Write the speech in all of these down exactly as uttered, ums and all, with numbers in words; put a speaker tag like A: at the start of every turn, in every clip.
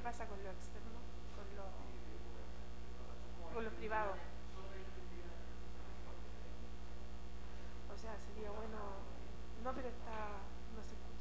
A: pasa con lo externo, con lo, con lo privado? O sea, sería bueno. No, pero está. No se escucha.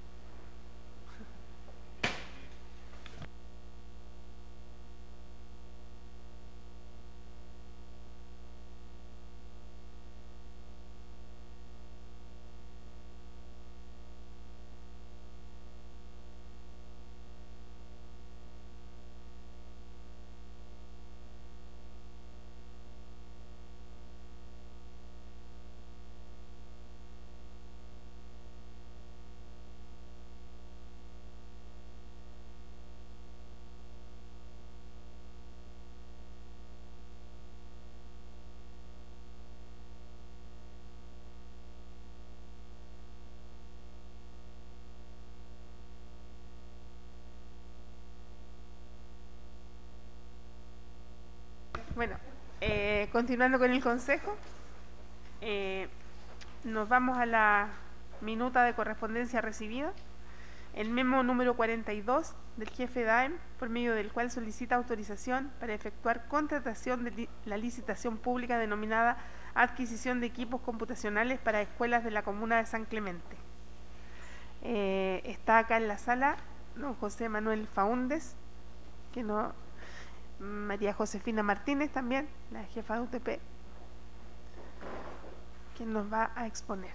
A: Bueno, eh, continuando con el consejo, eh, nos vamos a la minuta de correspondencia recibida. El memo número cuarenta y dos del jefe D A E M, por medio del cual solicita autorización para efectuar contratación de li la licitación pública denominada adquisición de equipos computacionales para escuelas de la comuna de San Clemente. Eh, está acá en la sala don José Manuel Faúndez, que no, María Josefina Martínez también, la jefa de U T P, quien nos va a exponer.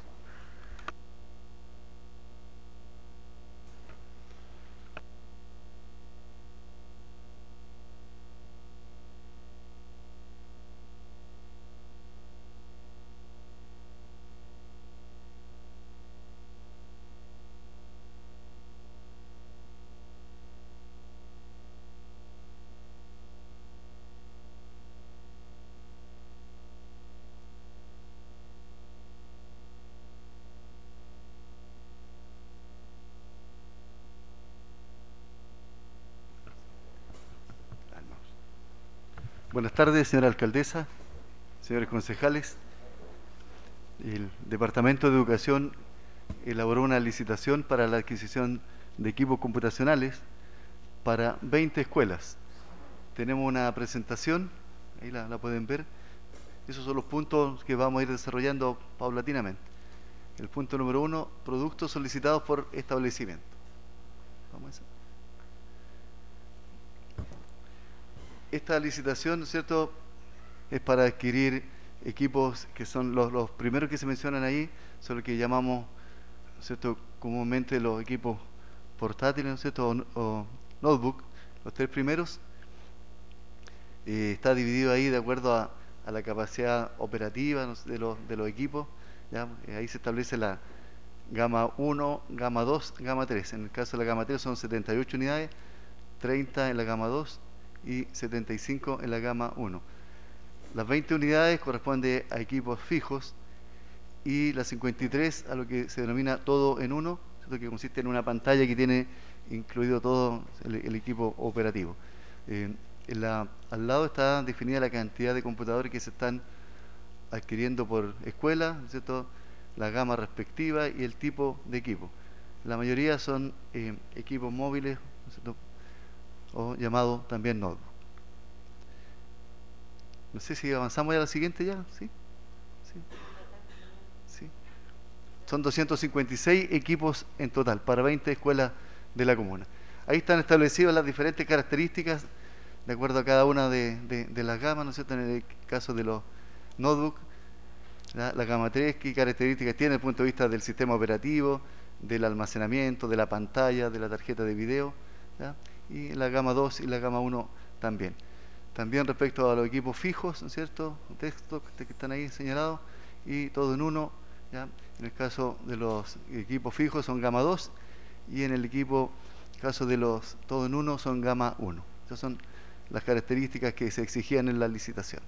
B: Buenas tardes, señora alcaldesa, señores concejales. El Departamento de Educación elaboró una licitación para la adquisición de equipos computacionales para veinte escuelas. Tenemos una presentación, ahí la, la pueden ver. Esos son los puntos que vamos a ir desarrollando paulatinamente. El punto número uno, productos solicitados por establecimiento. Vamos a eso. Esta licitación, ¿cierto?, es para adquirir equipos que son los, los primeros que se mencionan ahí, son los que llamamos, ¿cierto?, comúnmente los equipos portátiles, ¿no es cierto?, o, o notebook, los tres primeros. Eh, está dividido ahí de acuerdo a, a la capacidad operativa, ¿no?, de, los, de los equipos, ¿ya? Eh, ahí se establece la gama uno, gama dos, gama tres. En el caso de la gama tres son setenta y ocho unidades, treinta en la gama dos y setenta y cinco en la gama uno. Las veinte unidades corresponden a equipos fijos y las cincuenta y tres a lo que se denomina todo en uno, ¿cierto?, que consiste en una pantalla que tiene incluido todo el, el equipo operativo. Eh, en la, al lado está definida la cantidad de computadores que se están adquiriendo por escuela, ¿cierto?, la gama respectiva y el tipo de equipo. La mayoría son eh, equipos móviles, ¿cierto?, o llamado también notebook. No sé si avanzamos ya a la siguiente ya, ¿sí? ¿Sí? ¿Sí? Son doscientos cincuenta y seis equipos en total para veinte escuelas de la comuna. Ahí están establecidas las diferentes características de acuerdo a cada una de, de, de las gamas, ¿no es cierto? En el caso de los notebooks, la, la gama tres, qué características tiene desde el punto de vista del sistema operativo, del almacenamiento, de la pantalla, de la tarjeta de video, ¿ya? Y la gama dos y la gama uno también. También respecto a los equipos fijos, ¿no es cierto?, textos que están ahí señalados, y todo en uno, ¿ya? En el caso de los equipos fijos son gama dos, y en el equipo, caso de los todo en uno, son gama uno. Esas son las características que se exigían en la licitación.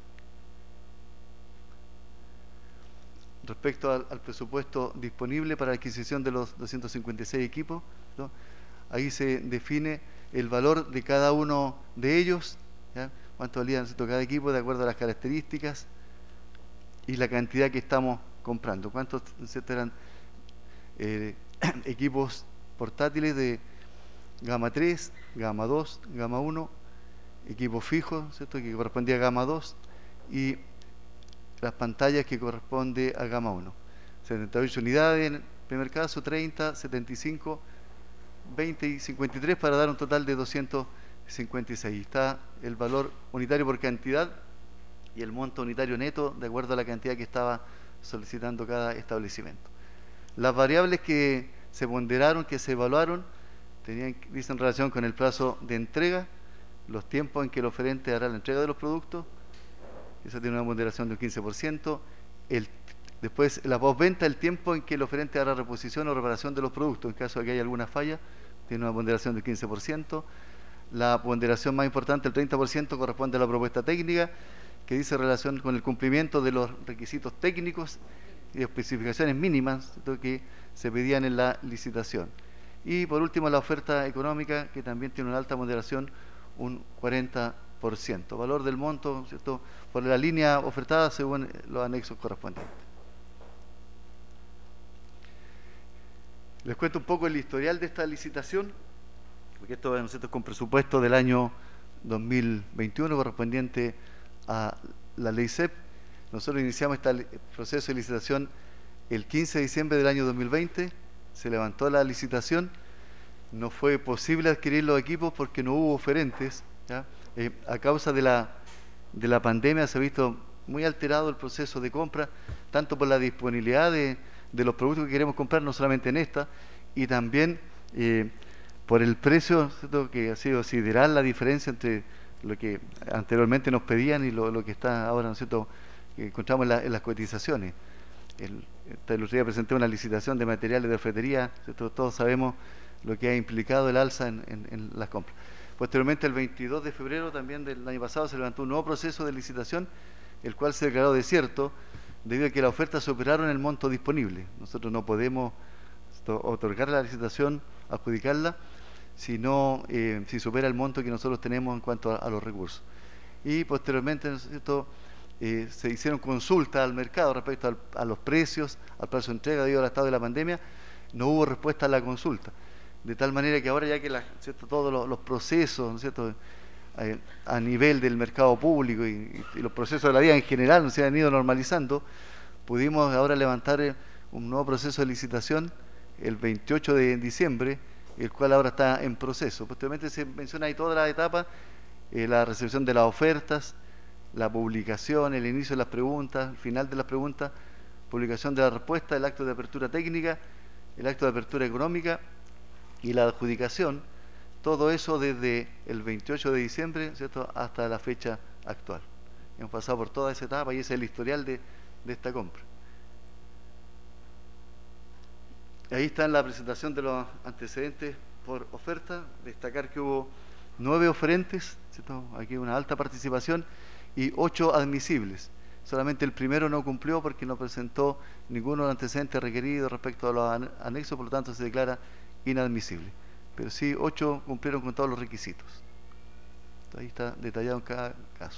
B: Respecto al, al presupuesto disponible para la adquisición de los doscientos cincuenta y seis equipos, ¿no?, ahí se define el valor de cada uno de ellos, ¿ya?, cuánto valía, ¿no es cierto?, cada equipo de acuerdo a las características y la cantidad que estamos comprando. Cuántos, ¿no es cierto?, eran eh, equipos portátiles de gama tres, gama dos, gama uno, equipo fijo, ¿cierto?, que correspondía a gama dos, y las pantallas que corresponde a gama uno. setenta y ocho unidades en el primer caso, treinta, setenta y cinco, veinte y cincuenta y tres, para dar un total de doscientos cincuenta y seis. Está el valor unitario por cantidad y el monto unitario neto de acuerdo a la cantidad que estaba solicitando cada establecimiento. Las variables que se ponderaron, que se evaluaron, tenían, dicen, relación con el plazo de entrega, los tiempos en que el oferente hará la entrega de los productos, eso tiene una ponderación del quince por ciento, el, después la postventa, el tiempo en que el oferente hará reposición o reparación de los productos, en caso de que haya alguna falla, tiene una ponderación del quince por ciento, la ponderación más importante, el treinta por ciento, corresponde a la propuesta técnica, que dice relación con el cumplimiento de los requisitos técnicos y especificaciones mínimas, ¿cierto?, que se pedían en la licitación. Y por último, la oferta económica, que también tiene una alta ponderación, un cuarenta por ciento. Valor del monto, ¿cierto?, por la línea ofertada según los anexos correspondientes. Les cuento un poco el historial de esta licitación, porque esto, ¿no es cierto?, es con presupuesto del año dos mil veintiuno correspondiente a la ley C E P. Nosotros iniciamos este proceso de licitación el quince de diciembre del año dos mil veinte, se levantó la licitación, no fue posible adquirir los equipos porque no hubo oferentes, ¿ya? Eh, a causa de la, de la pandemia se ha visto muy alterado el proceso de compra, tanto por la disponibilidad de, de los productos que queremos comprar, no solamente en esta, y también eh, por el precio, ¿cierto?, que ha sido sideral la diferencia entre lo que anteriormente nos pedían y lo, lo que está ahora, ¿no es cierto?, que encontramos en, la, en las cotizaciones. El, el otro día presenté una licitación de materiales de orfebrería, ¿cierto? Todos sabemos lo que ha implicado el alza en, en, en las compras. Posteriormente, el veintidós de febrero también del año pasado, se levantó un nuevo proceso de licitación, el cual se declaró desierto debido a que las ofertas superaron el monto disponible. Nosotros no podemos otorgar la licitación, adjudicarla, si, no, eh, si supera el monto que nosotros tenemos en cuanto a, a los recursos. Y posteriormente, ¿no es cierto?, Eh, se hicieron consultas al mercado respecto al, a los precios, al plazo de entrega debido al estado de la pandemia. No hubo respuesta a la consulta, de tal manera que ahora, ya que la, ¿cierto?, todos los, los procesos, ¿no es cierto?, eh, a nivel del mercado público y, y, y los procesos de la vida en general, ¿no?, se han ido normalizando, pudimos ahora levantar eh, un nuevo proceso de licitación el veintiocho de diciembre, el cual ahora está en proceso. Posteriormente se menciona ahí toda la etapa, eh, la recepción de las ofertas, la publicación, el inicio de las preguntas, el final de las preguntas, publicación de la respuesta, el acto de apertura técnica, el acto de apertura económica y la adjudicación, todo eso desde el veintiocho de diciembre, ¿cierto?, hasta la fecha actual. Hemos pasado por toda esa etapa y ese es el historial de, de esta compra. Ahí está la presentación de los antecedentes por oferta. Destacar que hubo nueve oferentes, ¿cierto?, aquí una alta participación, y ocho admisibles. Solamente el primero no cumplió porque no presentó ninguno de los antecedentes requeridos respecto a los anexos, por lo tanto se declara inadmisible. Pero sí, ocho cumplieron con todos los requisitos. Ahí está detallado en cada caso.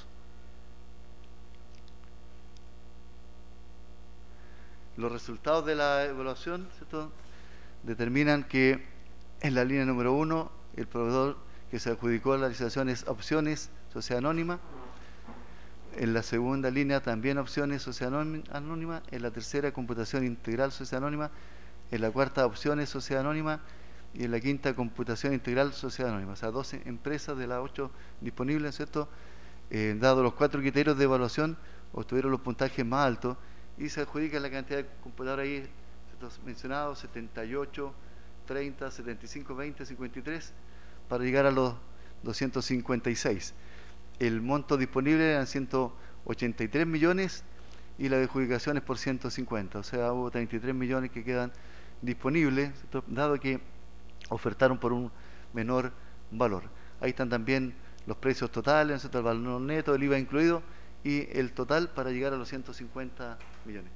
B: Los resultados de la evaluación, ¿cierto?, determinan que en la línea número uno, el proveedor que se adjudicó a la licitación es Opciones, Sociedad Anónima. En la segunda línea también Opciones, Sociedad Anónima. En la tercera, Computación Integral, Sociedad Anónima. En la cuarta, Opciones, Sociedad Anónima. Y en la quinta, Computación Integral, Sociedad Anónima. O sea, doce empresas de las ocho disponibles, ¿cierto? Eh, dado los cuatro criterios de evaluación, obtuvieron los puntajes más altos y se adjudica la cantidad de computadores ahí, ¿cierto?, mencionados, setenta y ocho, treinta, setenta y cinco, veinte, cincuenta y tres, para llegar a los doscientos cincuenta y seis. El monto disponible eran ciento ochenta y tres millones y la adjudicación es por ciento cincuenta, o sea, hubo treinta y tres millones que quedan disponibles, ¿cierto?, dado que ofertaron por un menor valor. Ahí están también los precios totales, ¿cierto?, el valor neto, el I V A incluido, y el total para llegar a los ciento cincuenta millones.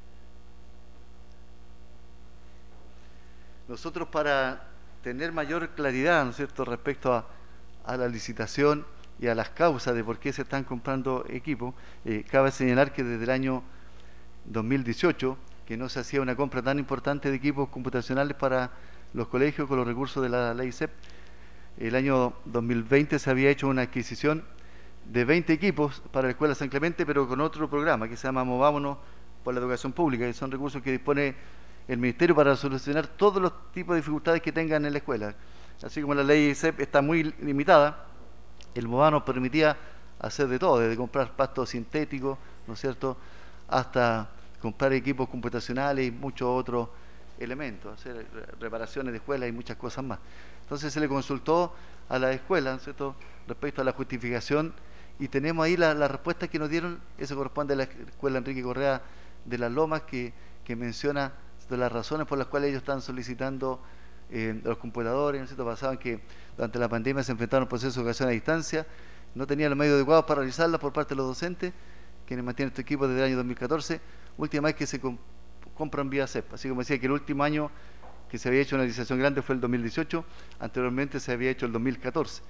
B: Nosotros, para tener mayor claridad, ¿no es cierto?, respecto a, a la licitación y a las causas de por qué se están comprando equipos, eh, cabe señalar que desde el año dos mil dieciocho, que no se hacía una compra tan importante de equipos computacionales para los colegios con los recursos de la ley C E P, El año dos mil veinte se había hecho una adquisición de veinte equipos para la Escuela San Clemente, pero con otro programa que se llama Movámonos por la Educación Pública, que son recursos que dispone el Ministerio para solucionar todos los tipos de dificultades que tengan en la escuela. Así como la ley C E P está muy limitada, el Movámonos permitía hacer de todo, desde comprar pasto sintético, ¿no es cierto?, hasta comprar equipos computacionales y muchos otros elementos, hacer reparaciones de escuelas y muchas cosas más. Entonces se le consultó a la escuela, ¿no es cierto?, respecto a la justificación, y tenemos ahí la, la respuesta que nos dieron. Eso corresponde a la Escuela Enrique Correa de Las Lomas, que, que menciona de las razones por las cuales ellos están solicitando eh, los computadores, ¿no es cierto?, basaban que durante la pandemia se enfrentaron a un proceso de educación a distancia, no tenían los medios adecuados para realizarlas por parte de los docentes, quienes mantienen este equipo desde el año dos mil catorce, última vez que se comp compran vía C E P. Así como decía que el último año que se había hecho una licitación grande fue el dos mil dieciocho, anteriormente se había hecho el dos mil catorce.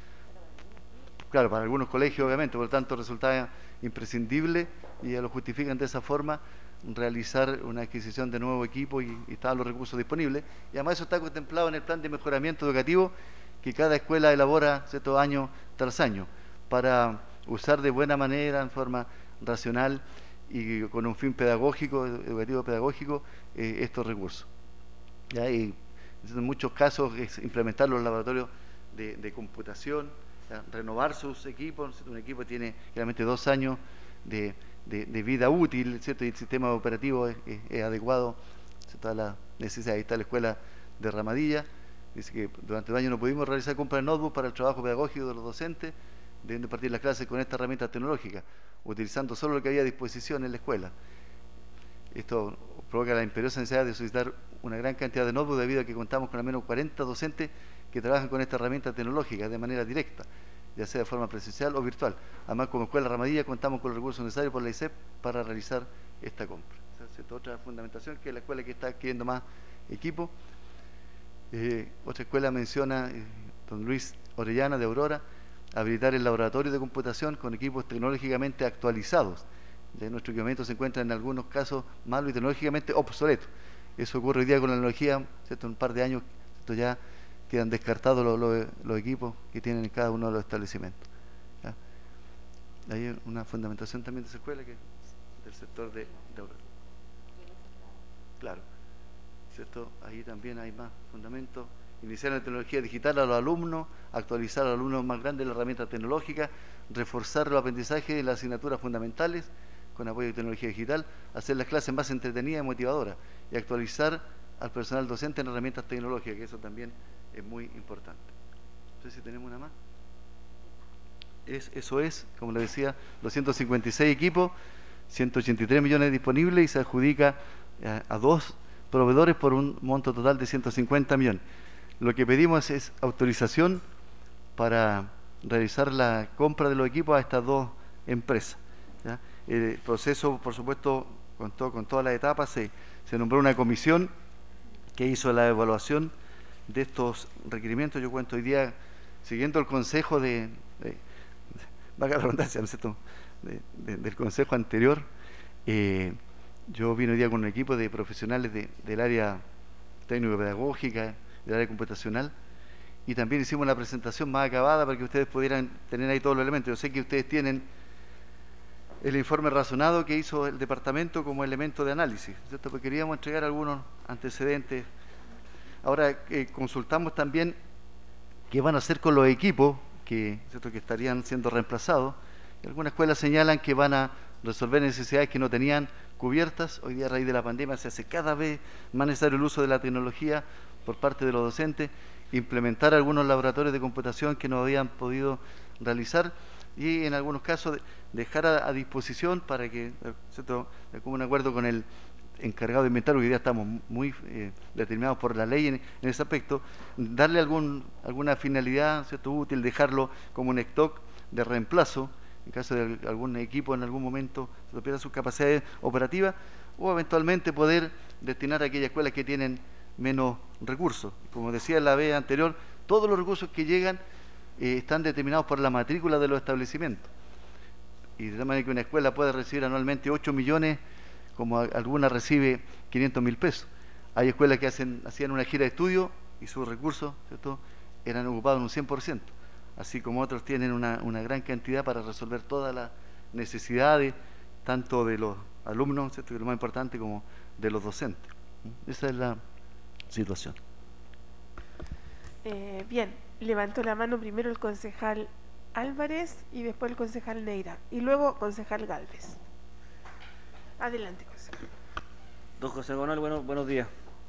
B: Claro, para algunos colegios obviamente, por lo tanto resultaba imprescindible, y ya lo justifican de esa forma, realizar una adquisición de nuevo equipo y, y estaban los recursos disponibles. Y además eso está contemplado en el plan de mejoramiento educativo que cada escuela elabora, ¿cierto?, año tras año, para usar de buena manera, en forma racional y con un fin pedagógico, educativo pedagógico, eh, estos recursos. ¿Ya? Y en muchos casos es implementar los laboratorios de, de computación, ¿ya?, renovar sus equipos, ¿cierto? Un equipo tiene realmente dos años de, de, de vida útil, ¿cierto?, y el sistema operativo es, es, es adecuado, ¿cierto?, a la necesidad. Ahí está la escuela de Ramadilla, dice que durante el año no pudimos realizar compra de notebook para el trabajo pedagógico de los docentes, debiendo partir las clases con esta herramienta tecnológica, utilizando solo lo que había a disposición en la escuela. Esto provoca la imperiosa necesidad de solicitar una gran cantidad de notebooks, debido a que contamos con al menos cuarenta docentes que trabajan con esta herramienta tecnológica de manera directa, ya sea de forma presencial o virtual. Además, como Escuela Ramadilla contamos con los recursos necesarios por la I C E P para realizar esta compra. Esa es otra fundamentación, que es la escuela que está adquiriendo más equipo. Eh, otra escuela menciona, eh, don Luis Orellana de Aurora, habilitar el laboratorio de computación con equipos tecnológicamente actualizados. Ya nuestro equipamiento se encuentra en algunos casos malo y tecnológicamente obsoleto. Eso ocurre hoy día con la tecnología, ¿cierto? En un par de años, ¿cierto?, ya quedan descartados los, los, los equipos que tienen en cada uno de los establecimientos. ¿Ya? Hay una fundamentación también de esa escuela, que es del sector de, de Aurora. Claro, ¿cierto? Ahí también hay más fundamentos. Iniciar la tecnología digital a los alumnos, actualizar a los alumnos más grandes la herramienta tecnológica, reforzar los aprendizajes de las asignaturas fundamentales con apoyo de tecnología digital, hacer las clases más entretenidas y motivadoras, y actualizar al personal docente en herramientas tecnológicas, que eso también es muy importante. No sé si tenemos una más. Es, eso es, como les decía, doscientos cincuenta y seis equipos, ciento ochenta y tres millones disponibles, y se adjudica a, a dos proveedores por un monto total de ciento cincuenta millones. Lo que pedimos es autorización para realizar la compra de los equipos a estas dos empresas. ¿Ya? El proceso, por supuesto, con, todo, con todas las etapas, se, se nombró una comisión que hizo la evaluación de estos requerimientos. Yo cuento hoy día, siguiendo el consejo de, de, de valga la redundancia, ¿no es cierto?, de, de, del consejo anterior, eh, yo vine hoy día con un equipo de profesionales de, del área técnico-pedagógica, del área computacional, y también hicimos una presentación más acabada para que ustedes pudieran tener ahí todos los elementos. Yo sé que ustedes tienen el informe razonado que hizo el departamento como elemento de análisis, ¿cierto? Porque queríamos entregar algunos antecedentes. Ahora eh, consultamos también qué van a hacer con los equipos que, ¿cierto?, que estarían siendo reemplazados. Y algunas escuelas señalan que van a resolver necesidades que no tenían cubiertas. Hoy día, a raíz de la pandemia, se hace cada vez más necesario el uso de la tecnología por parte de los docentes, implementar algunos laboratorios de computación que no habían podido realizar, y en algunos casos dejar a, a disposición para que, ¿cierto?, como un acuerdo con el encargado de inventario, que hoy día estamos muy eh, determinados por la ley en, en ese aspecto, darle algún, alguna finalidad, ¿cierto?, útil, dejarlo como un stock de reemplazo en caso de algún equipo en algún momento se pierda sus capacidades operativas, o eventualmente poder destinar a aquellas escuelas que tienen menos recursos. Como decía en la vez anterior, todos los recursos que llegan eh, están determinados por la matrícula de los establecimientos, y de tal manera que una escuela puede recibir anualmente ocho millones, como alguna recibe quinientos mil pesos. Hay escuelas que hacen hacían una gira de estudio y sus recursos, ¿cierto?, eran ocupados en un cien por ciento, así como otros tienen una, una gran cantidad para resolver todas las necesidades, tanto de los alumnos, ¿cierto?, que es lo más importante, como de los docentes. Esa es la situación.
A: Eh, bien, levantó la mano primero el concejal Álvarez y después el concejal Neira y luego concejal Gálvez. Adelante, concejal.
C: Don José Manuel, bueno, buenos días.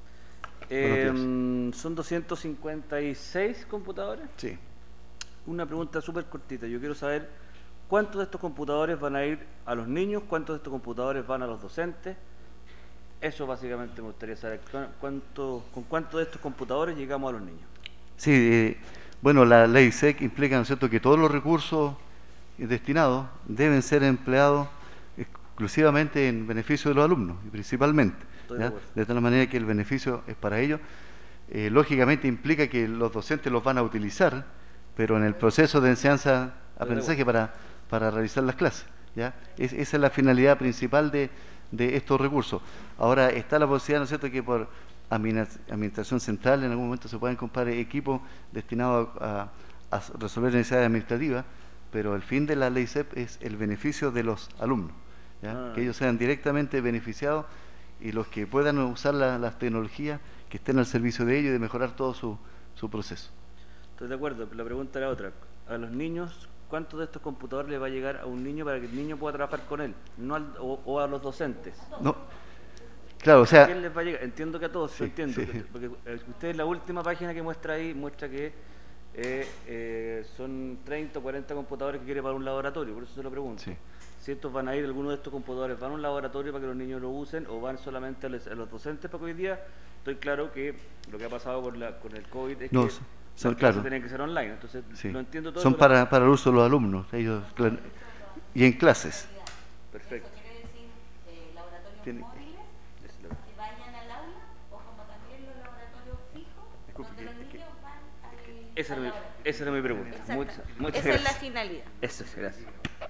B: Eh,
C: buenos días. ¿Son doscientos cincuenta y seis computadores?
B: Sí.
C: Una pregunta súper cortita. Yo quiero saber cuántos de estos computadores van a ir a los niños, cuántos de estos computadores van a los docentes. Eso básicamente me gustaría saber. ¿Cuánto, ¿Con cuántos de estos computadores llegamos a los niños?
B: Sí, eh, bueno, la ley S E C implica, ¿no es cierto?, que todos los recursos destinados deben ser empleados exclusivamente en beneficio de los alumnos, y principalmente, ¿ya? De tal manera que el beneficio es para ellos. Eh, lógicamente implica que los docentes los van a utilizar, pero en el proceso de enseñanza-aprendizaje para, para realizar las clases, ¿ya? Es, esa es la finalidad principal de, de estos recursos. Ahora está la posibilidad, ¿no es cierto?, que por administración central en algún momento se puedan comprar equipos destinados a, a resolver necesidades administrativas, pero el fin de la ley S E P es el beneficio de los alumnos, ¿ya? Ah. Que ellos sean directamente beneficiados y los que puedan usar la, las tecnologías que estén al servicio de ellos y de mejorar todo su, su proceso.
C: Estoy de acuerdo, pero la pregunta era otra. A los niños, ¿cuántos de estos computadores le va a llegar a un niño para que el niño pueda trabajar con él? No al, o, o a los docentes.
B: No. Claro, o sea...
C: ¿A quién les va a llegar? Entiendo que a todos, sí, lo entiendo. Sí. Porque usted, la última página que muestra ahí, muestra que eh, eh, son treinta o cuarenta computadores que quiere para un laboratorio, por eso se lo pregunto. Sí. Si estos van a ir, algunos de estos computadores van a un laboratorio para que los niños lo usen o van solamente a los, a los docentes, porque hoy día estoy claro que lo que ha pasado con, la, con el COVID es no, que
B: son,
C: las
B: claro.
C: tienen que ser online, entonces
B: sí.
C: lo entiendo todo.
B: Son para, para el uso de los alumnos, ellos claro, y en clases.
C: Perfecto.
D: Eso quiere decir eh, laboratorios
B: Tiene,
D: móviles que vayan al aula o como también los laboratorios fijos donde los niños van al,
C: esa,
D: al
C: era mi, esa era mi pregunta. Muchas, muchas
D: esa
C: gracias.
D: es la finalidad.
C: Eso es, gracias.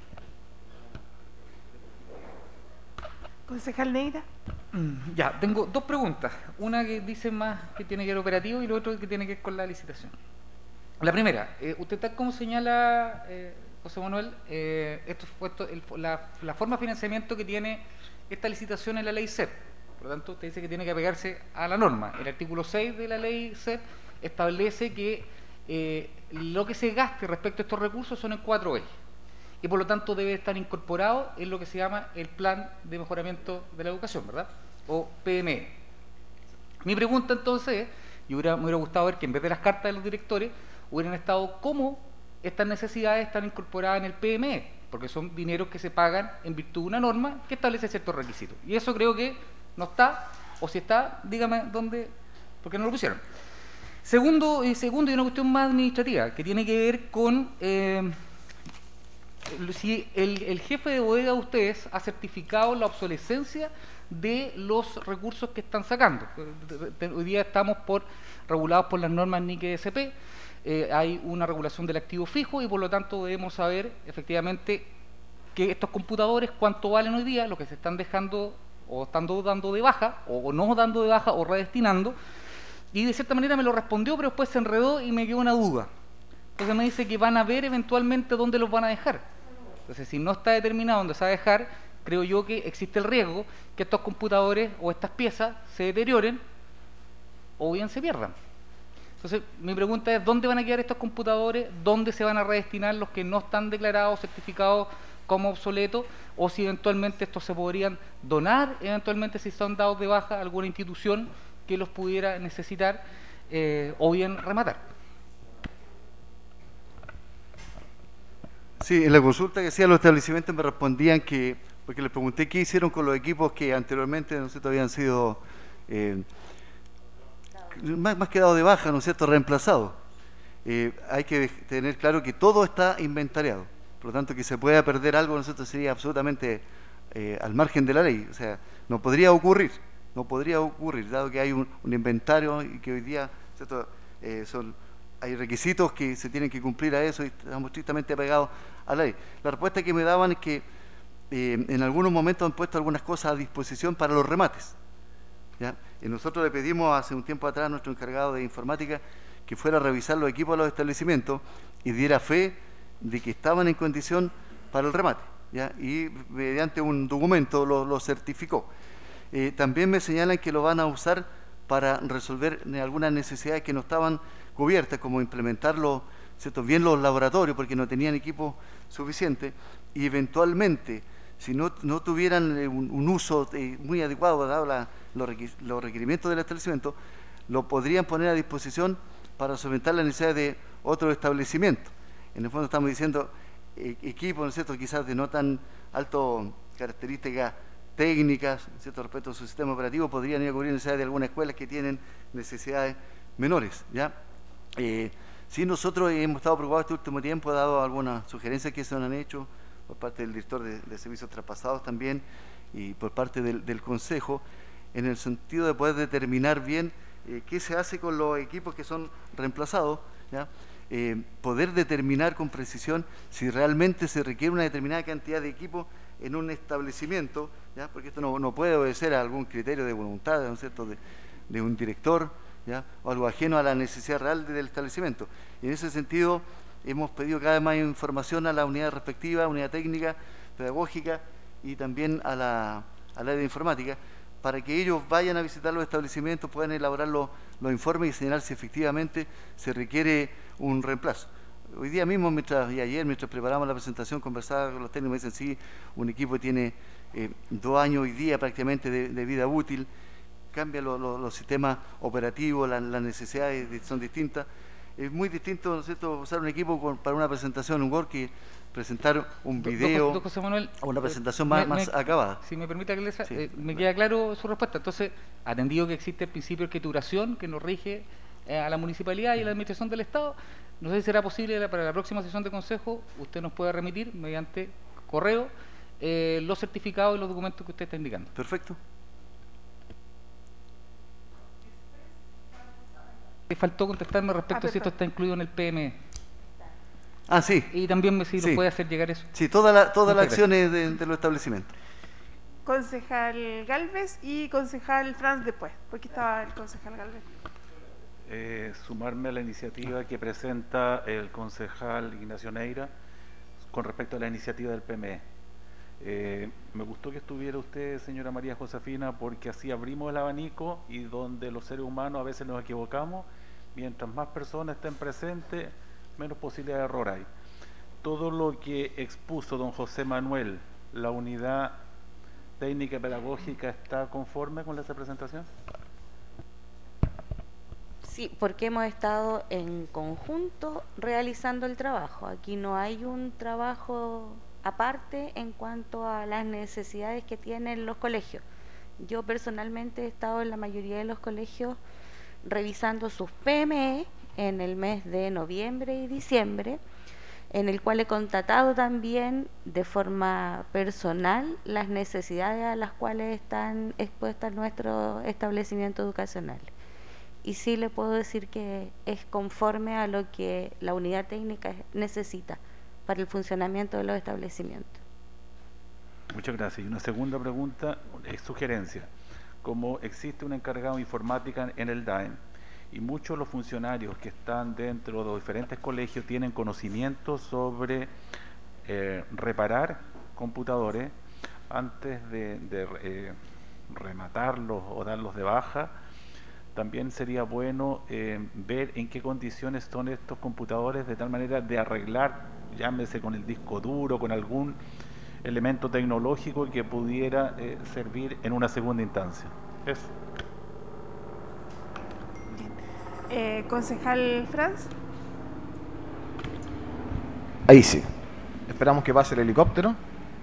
A: Concejal Neira.
E: Ya, tengo dos preguntas. Una que dice más que tiene que ver operativo y la otra que tiene que ver con la licitación. La primera, eh, usted tal como señala, eh, José Manuel, eh, esto, esto, el, la, la forma de financiamiento que tiene esta licitación es la ley S E P. Por lo tanto, usted dice que tiene que apegarse a la norma. El artículo seis de la ley S E P establece que eh, lo que se gaste respecto a estos recursos son en cuatro ejes. Y por lo tanto debe estar incorporado en lo que se llama el Plan de Mejoramiento de la Educación, ¿verdad? O P M E. Mi pregunta entonces es, yo hubiera, me hubiera gustado ver que en vez de las cartas de los directores hubieran estado cómo estas necesidades están incorporadas en el P M E, porque son dineros que se pagan en virtud de una norma que establece ciertos requisitos. Y eso creo que no está, o si está, dígame dónde, por qué no lo pusieron. Segundo, y segundo y una cuestión más administrativa, que tiene que ver con... Eh, si el, el jefe de bodega de ustedes ha certificado la obsolescencia de los recursos que están sacando. Hoy día estamos por regulados por las normas N I C E S P, eh, hay una regulación del activo fijo y por lo tanto debemos saber efectivamente que estos computadores cuánto valen hoy día, lo que se están dejando o están dando de baja o no dando de baja o redestinando, y de cierta manera me lo respondió, pero después se enredó y me quedó una duda. Entonces me dice que van a ver eventualmente dónde los van a dejar. Entonces, si no está determinado dónde se va a dejar, creo yo que existe el riesgo que estos computadores o estas piezas se deterioren o bien se pierdan. Entonces, mi pregunta es, ¿dónde van a quedar estos computadores? ¿Dónde se van a redestinar los que no están declarados, certificados como obsoletos? O si eventualmente estos se podrían donar, eventualmente si son dados de baja a alguna institución que los pudiera necesitar, eh, o bien rematar.
B: Sí, en la consulta que hacía los establecimientos me respondían que, porque les pregunté qué hicieron con los equipos que anteriormente, ¿no es cierto?, habían sido eh, más, más quedado de baja, ¿no es cierto?, reemplazados. Eh, hay que tener claro que todo está inventariado, por lo tanto que se pueda perder algo, ¿no es cierto?, sería absolutamente eh, al margen de la ley, o sea, no podría ocurrir, no podría ocurrir, dado que hay un, un inventario y que hoy día, ¿cierto?, eh, son... hay requisitos que se tienen que cumplir a eso y estamos estrictamente apegados a la ley. La respuesta que me daban es que eh, en algunos momentos han puesto algunas cosas a disposición para los remates, ¿ya? Y nosotros le pedimos hace un tiempo atrás a nuestro encargado de informática que fuera a revisar los equipos de los establecimientos y diera fe de que estaban en condición para el remate, ¿ya? Y mediante un documento lo, lo certificó. Eh, también me señalan que lo van a usar para resolver algunas necesidades que no estaban cubiertas, como implementarlo, ¿cierto?, bien los laboratorios, porque no tenían equipos suficientes, y eventualmente, si no, no tuvieran eh, un, un uso eh, muy adecuado, dado la, los, requis, los requerimientos del establecimiento, lo podrían poner a disposición para solventar las necesidades de otros establecimientos. En el fondo estamos diciendo eh, equipos, ¿no es cierto?, quizás de no tan altas características técnicas, ¿no es cierto?, respecto a su sistema operativo, podrían ir a cubrir necesidades de algunas escuelas que tienen necesidades menores, ¿ya? Eh, sí, nosotros hemos estado preocupados este último tiempo, dado algunas sugerencias que se nos han hecho por parte del director de, de servicios traspasados también y por parte del, del Consejo, en el sentido de poder determinar bien eh, qué se hace con los equipos que son reemplazados, ¿ya? Eh, poder determinar con precisión si realmente se requiere una determinada cantidad de equipos en un establecimiento, ¿ya? Porque esto no, no puede obedecer a algún criterio de voluntad, ¿no es cierto?, de, de un director, ¿ya?, o algo ajeno a la necesidad real del establecimiento. Y en ese sentido hemos pedido cada vez más información a la unidad respectiva, unidad técnica, pedagógica y también a la, al área de informática, para que ellos vayan a visitar los establecimientos, puedan elaborar los, los informes y señalar si efectivamente se requiere un reemplazo. Hoy día mismo, mientras, y ayer, mientras preparamos la presentación, conversaba con los técnicos, me dicen, sí, un equipo tiene eh, dos años hoy día prácticamente de, de vida útil, cambia lo, lo, los sistemas operativos, las la necesidades son distintas. Es muy distinto, ¿no es cierto?, usar un equipo con, para una presentación, un Word, que presentar un video
E: don, don José Manuel,
B: o una presentación más,
E: me,
B: más
E: me,
B: acabada.
E: Si me permite, Aglesa,
B: sí.
E: eh, me queda claro su respuesta. Entonces, atendido que existe el principio de escrituración que nos rige eh, a la municipalidad y a la administración del Estado, no sé si será posible para la próxima sesión de consejo, usted nos pueda remitir mediante correo eh, los certificados y los documentos que usted está indicando.
B: Perfecto.
E: Me faltó contestarme respecto
A: ah,
E: a si esto está incluido en el P M E.
B: Ah, sí.
E: Y también si
B: sí.
E: nos puede hacer llegar eso.
B: Sí, todas la, toda las acciones de, de los establecimientos.
A: Concejal Galvez y concejal Franz después, porque estaba el concejal Galvez.
F: Eh, sumarme a la iniciativa que presenta el concejal Ignacio Neira con respecto a la iniciativa del P M E. Eh, me gustó que estuviera usted, señora María Josefina, porque así abrimos el abanico y donde los seres humanos a veces nos equivocamos, mientras más personas estén presentes, menos posibilidad de error hay. Todo lo que expuso don José Manuel, la unidad técnica y pedagógica, ¿está conforme con esa presentación?
D: Sí, porque hemos estado en conjunto realizando el trabajo. Aquí no hay un trabajo aparte en cuanto a las necesidades que tienen los colegios. Yo personalmente he estado en la mayoría de los colegios revisando sus P M E en el mes de noviembre y diciembre, en el cual he constatado también de forma personal las necesidades a las cuales están expuestas nuestros establecimientos educacionales. Y sí le puedo decir que es conforme a lo que la unidad técnica necesita para el funcionamiento de los establecimientos.
F: Muchas gracias. Y una segunda pregunta, es sugerencia. Como existe un encargado de informática en el D A E M y muchos de los funcionarios que están dentro de los diferentes colegios tienen conocimiento sobre eh, reparar computadores antes de, de eh, rematarlos o darlos de baja, también sería bueno eh, ver en qué condiciones son estos computadores, de tal manera de arreglar, llámese con el disco duro, con algún elemento tecnológico que pudiera eh, servir en una segunda instancia. Eso.
A: Eh, concejal Franz.
G: Ahí sí. Esperamos que pase el helicóptero.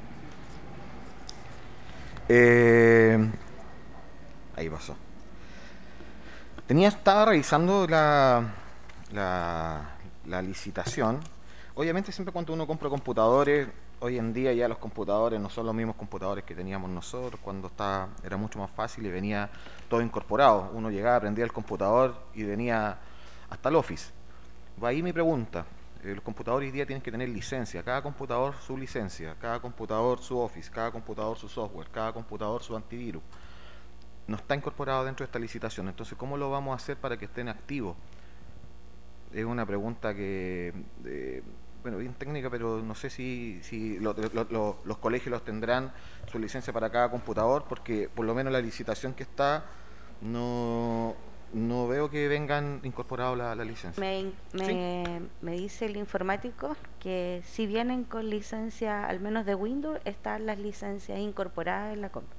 G: Eh, ahí pasó. Tenía, estaba revisando la, la, la licitación. Obviamente siempre cuando uno compra computadores, hoy en día ya los computadores no son los mismos computadores que teníamos nosotros, cuando estaba, era mucho más fácil y venía todo incorporado. Uno llegaba, prendía el computador y venía hasta el Office. Va ahí mi pregunta. Eh, los computadores hoy día tienen que tener licencia, cada computador su licencia, cada computador su Office, cada computador su software, cada computador su antivirus. No está incorporado dentro de esta licitación, entonces ¿cómo lo vamos a hacer para que estén activos es una pregunta que, eh, bueno, bien técnica, pero no sé si, si lo, lo, lo, los colegios los tendrán su licencia para cada computador, porque por lo menos la licitación que está, no, no veo que vengan incorporados la, la licencia.
D: Me, me, ¿Sí? me dice el informático que si vienen con licencia, al menos de Windows, están las licencias incorporadas en la compra.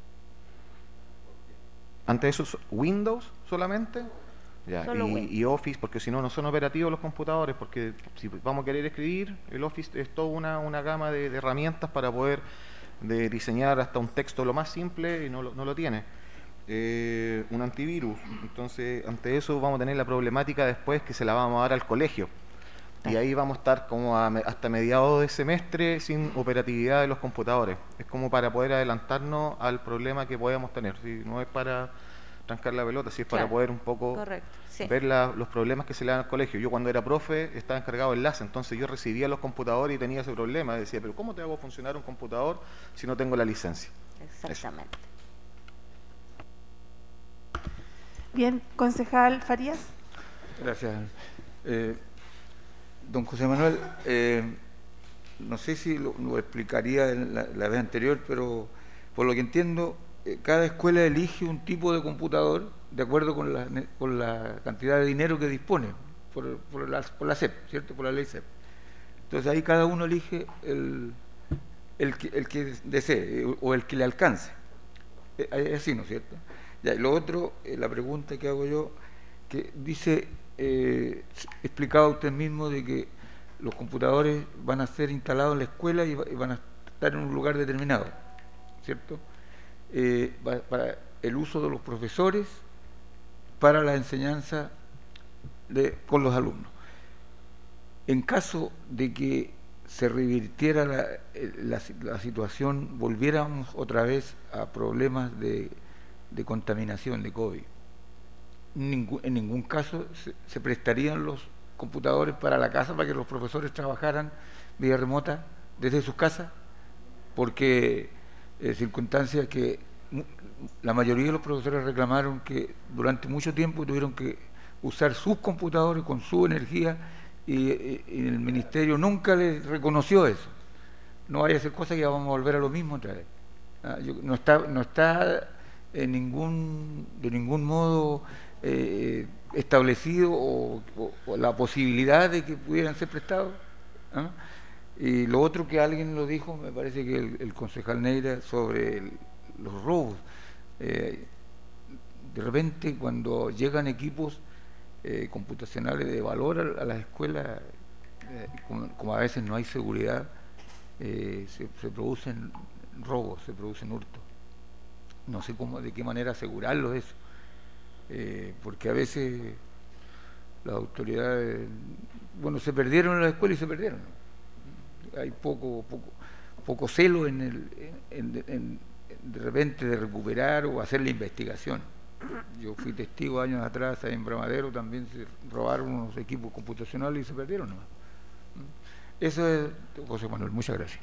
G: ¿Antes de eso Windows solamente? Ya, y, y Office, porque si no, no son operativos los computadores, porque si vamos a querer escribir, el Office es toda una, una gama de, de herramientas para poder de diseñar hasta un texto lo más simple y no lo, no lo tiene. Eh, un antivirus, entonces ante eso vamos a tener la problemática después que se la vamos a dar al colegio. Y ahí vamos a estar como a, hasta mediados de semestre sin operatividad de los computadores. Es como para poder adelantarnos al problema que podemos tener. ¿Sí? No es para trancar la pelota, si es para claro, poder un poco correcto, sí. ver la, los problemas que se le dan al colegio. Yo cuando era profe estaba encargado de enlace, entonces yo recibía los computadores y tenía ese problema. Decía, pero ¿cómo te hago funcionar un computador si no tengo la licencia?
D: Exactamente.
A: Eso. Bien, concejal Farías.
H: Gracias. Eh, don José Manuel, eh, no sé si lo, lo explicaría la, la vez anterior, pero por lo que entiendo, cada escuela elige un tipo de computador de acuerdo con la, con la cantidad de dinero que dispone por, por, la, por la S E P, ¿cierto? Por la ley S E P. Entonces ahí cada uno elige el, el, que, el que desee o el que le alcance. Es así, ¿no es cierto? Ya, y lo otro, eh, la pregunta que hago yo, que dice, eh, explicaba usted mismo de que los computadores van a ser instalados en la escuela y, y van a estar en un lugar determinado, ¿cierto? Eh, para el uso de los profesores para la enseñanza de, con los alumnos. En caso de que se revirtiera la, la, la situación, volviéramos otra vez a problemas de, de contaminación de COVID, Ningú, en ningún caso se, se prestarían los computadores para la casa para que los profesores trabajaran vía remota desde sus casas, porque Eh, circunstancias que la mayoría de los profesores reclamaron que durante mucho tiempo tuvieron que usar sus computadores con su energía y, y, y el ministerio nunca les reconoció eso. No vaya a ser cosa que vamos a volver a lo mismo otra vez. Ah, yo, no está, no está en ningún, de ningún modo eh, establecido o, o, o la posibilidad de que pudieran ser prestados. ¿Ah? Y lo otro que alguien lo dijo, me parece que el, el concejal Neira, sobre el, los robos. Eh, de repente cuando llegan equipos eh, computacionales de valor a, a las escuelas, eh, como, como a veces no hay seguridad, eh, se, se producen robos, se producen hurtos. No sé cómo, de qué manera asegurarlo eso, eh, porque a veces las autoridades, bueno, se perdieron en la escuela y se perdieron. Hay poco poco poco celo en el en, en, en de repente de recuperar o hacer la investigación. Yo fui testigo años atrás en Bramadero, también se robaron unos equipos computacionales y se perdieron nomás. Eso es, José Manuel, muchas gracias.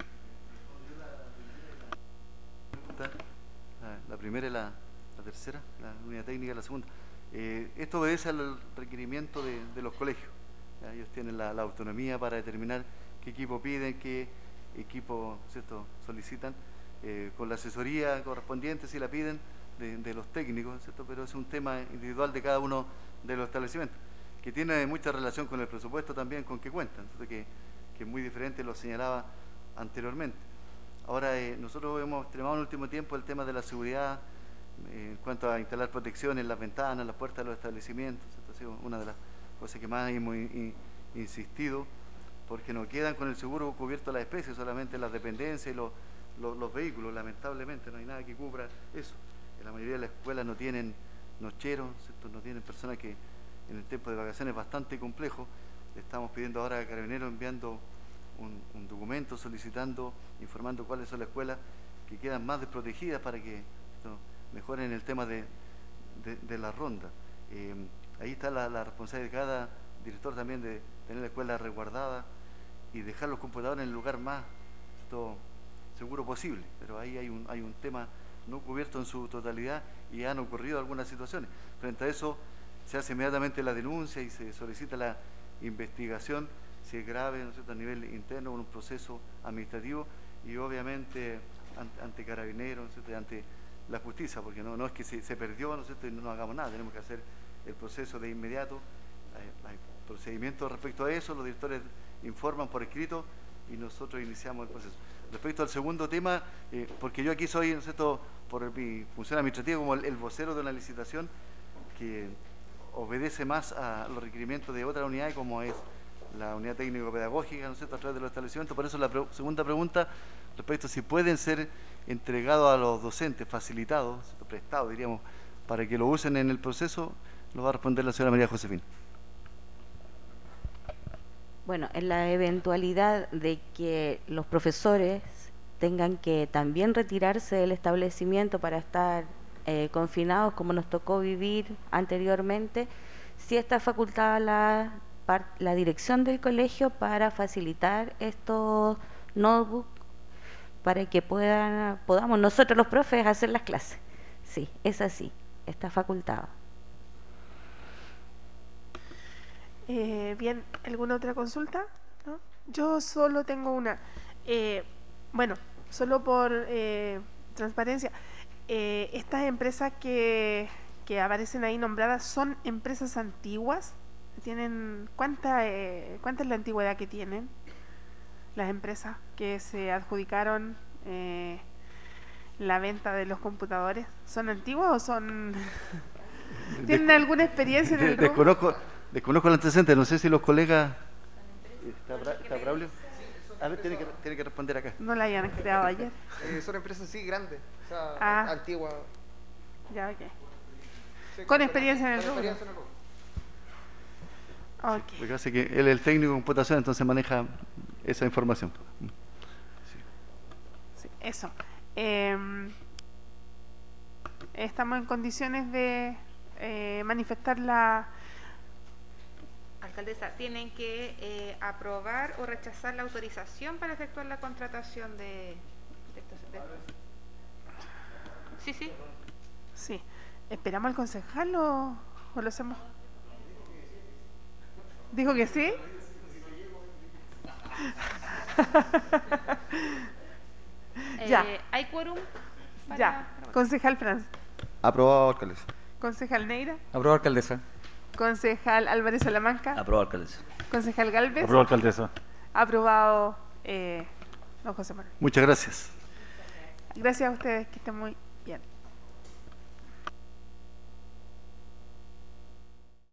B: La primera y la, la tercera, la unidad técnica y la segunda. Eh, esto obedece al requerimiento de, de los colegios. ¿Ya? Ellos tienen la, la autonomía para determinar qué equipo piden, qué equipo, ¿cierto?, solicitan, eh, con la asesoría correspondiente si la piden de, de los técnicos, ¿cierto? Pero es un tema individual de cada uno de los establecimientos, que tiene mucha relación con el presupuesto también con que cuentan, ¿cierto? Que, que es muy diferente, lo señalaba anteriormente. Ahora, eh, nosotros hemos extremado en el último tiempo el tema de la seguridad eh, en cuanto a instalar protección en las ventanas, en las puertas de los establecimientos, ¿cierto? Ha sido una de las cosas que más hemos in, in, insistido, porque no quedan con el seguro cubierto las especies, solamente las dependencias y los, los, los vehículos, lamentablemente no hay nada que cubra eso. En la mayoría de las escuelas no tienen nocheros, ¿cierto? No tienen personas que en el tiempo de vacaciones es bastante complejo. Le estamos pidiendo ahora a Carabineros enviando un, un documento solicitando, informando cuáles son las escuelas que quedan más desprotegidas para que ¿no? mejoren el tema de, de, de la ronda. Eh, ahí está la, la responsabilidad de cada director también de tener la escuela resguardada y dejar los computadores en el lugar más ¿cierto? seguro posible, pero ahí hay un, hay un tema no cubierto en su totalidad y han ocurrido algunas situaciones. Frente a eso se hace inmediatamente la denuncia y se solicita la investigación, si es grave, ¿no es cierto?, a nivel interno, con un proceso administrativo y obviamente ante, ante carabineros, ¿no es cierto?, y ante la justicia, porque no, no es que se, se perdió, ¿no es cierto?, y no hagamos nada, tenemos que hacer el proceso de inmediato, hay, hay procedimientos respecto a eso, los directores informan por escrito y nosotros iniciamos el proceso. Respecto al segundo tema, eh, porque yo aquí soy, ¿no es cierto?, por mi función administrativa como el, el vocero de una licitación que obedece más a los requerimientos de otra unidad como es la unidad técnico-pedagógica, ¿no es cierto?, a través de los establecimientos. Por eso la pre segunda pregunta respecto a si pueden ser entregados a los docentes, facilitados, ¿cierto?, prestados, diríamos, para que lo usen en el proceso, lo va a responder la señora María Josefina.
D: Bueno, en la eventualidad de que los profesores tengan que también retirarse del establecimiento para estar eh, confinados, como nos tocó vivir anteriormente, sí está facultada la, la dirección del colegio para facilitar estos notebooks para que puedan, podamos nosotros los profes hacer las clases. Sí, es así, está facultado.
A: Eh, bien, ¿alguna otra consulta? ¿No? Yo solo tengo una. Eh, bueno, solo por eh, transparencia, eh, estas empresas que, que aparecen ahí nombradas son empresas antiguas. ¿Tienen cuánta, eh, cuánta es la antigüedad que tienen las empresas que se adjudicaron eh, la venta de los computadores? ¿Son antiguas o son tienen alguna experiencia en el rubro?
B: Desconozco, desconozco el antecedente, no sé si los colegas está, bra está Braulio. A ver, tiene que, tiene que responder acá.
A: No la hayan creado ayer.
I: Eh, son empresas sí grandes, o sea,
A: ah.
I: antiguas.
A: Ya, ok. Sí, con experiencia en el rubro.
B: Okay. Sí, lo que hace que él es el técnico de computación, entonces maneja esa información.
A: Sí. Sí, eso. Eh, estamos en condiciones de eh, manifestar la...
J: Alcaldesa, tienen que eh, aprobar o rechazar la autorización para efectuar la contratación de, de estos. De... Sí, sí.
A: Sí. ¿Esperamos al concejal o, o lo hacemos? ¿Dijo que sí? Ya.
J: Eh, ¿Hay quórum?
A: Ya. Concejal Franz.
G: Aprobado, alcaldesa.
A: Concejal Neira.
E: Aprobado, alcaldesa.
A: Concejal Álvarez Salamanca.
C: Aprobado, alcaldesa.
A: Concejal Galvez.
F: Aprobado, alcaldesa.
A: Aprobado, eh, don José Manuel.
B: Muchas gracias.
A: Gracias a ustedes, que estén muy bien.